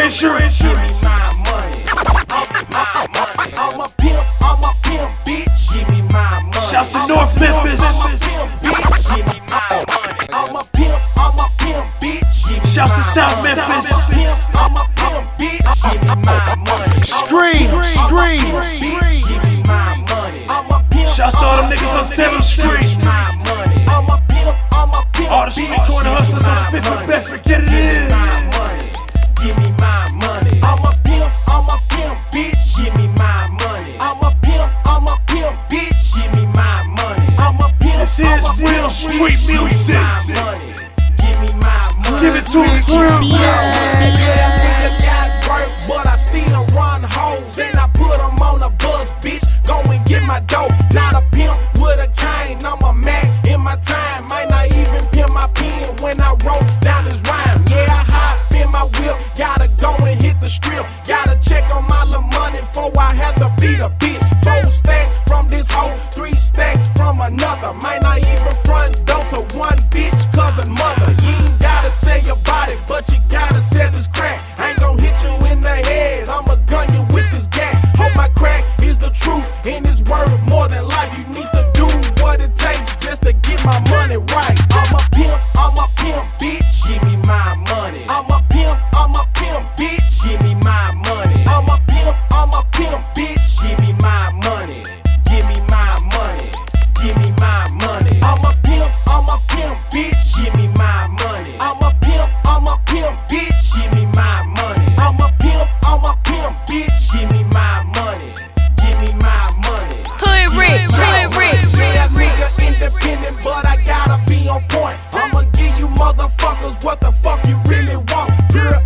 treasure. Give me my money. I'm a pimp, bitch. Give me my money. Shouts to North Memphis. I'm a pimp, bitch. Give me my money. I'm a pimp, bitch. Give me Shouts to my South money. Memphis. I'm a pimp, bitch. Give me my money. Scream. Bitch, give me my money. I'm a pimp. Shouts to all them niggas on 7th Street. My money. I'm a pimp. All the street corner hustlers on 5th and Bedford, get it in. Give me my money. I'm a pimp, bitch. Give me my money. I'm a pimp, bitch. Give me my money. I'm a pimp. This is real street music. Give me my money. Give it to me, real. Yeah, nigga got work, but I still run hoes. And I put them on a bus, bitch. Go and get my dope. Not a pimp with a cane. I'm a Mac in my time. Might not even pimp my pen when I wrote down this rhyme. Yeah, I hop in my whip. Gotta go and hit the strip. Gotta check on my little money before I have to beat a bitch. 4 stacks from this hoe, 3 stacks from another. Might not even front door to one bitch, cousin, mother. You ain't gotta sell your body, but you gotta sell this crack. I ain't gon' hit you in the head, I'ma gun you with this gat. Hope my crack is the truth, and it's worth more than life. You need to do what it takes just to get my money right. I'm a pimp, bitch. Give me my money. I'm a pimp, bitch. Give me my money. I'm a pimp, bitch. Give me my money. Give me my money. Give me my money. I'm a pimp, bitch. Give me my money. I'm a pimp, bitch. Give me my money. I'm a pimp, bitch. Give me my money. Give me my money. Hood rich. Yeah, nigga independent, but I gotta be on point. I'ma give you motherfuckers what the fuck you really want. Pure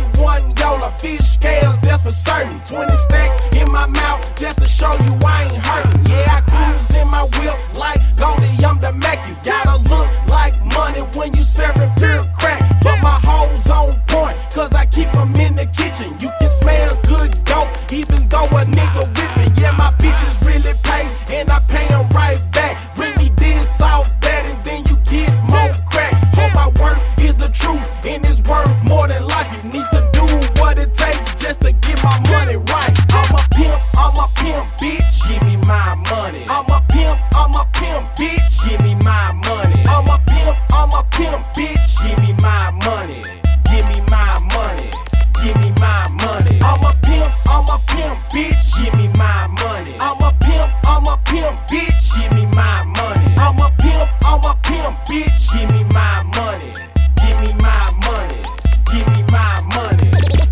A1 Yola, fish scales, that's for certain. 20 stacks in my mouth just to show you I ain't hurting. Yeah, I cruise in my whip like Goldie, I'm the Mac. You gotta look like money when you serving pure crack. But my hoes on point, cause I keep them in the kitchen. You can smell good dope, even though a nigga whipping. Yeah, my bitches really pay, and I pay them right back. Bring me this, all that, and then you get more crack. Hope my work is the truth, and it's worth more than life. You need to do what it takes just to get my money right. I'm a pimp, bitch. Give me my money. I'm a pimp, bitch. Give me my money. I'm a pimp, bitch. Give me my money. Give me my money. Give me my money. I'm a pimp, bitch. Give me my money. I'm a pimp, bitch.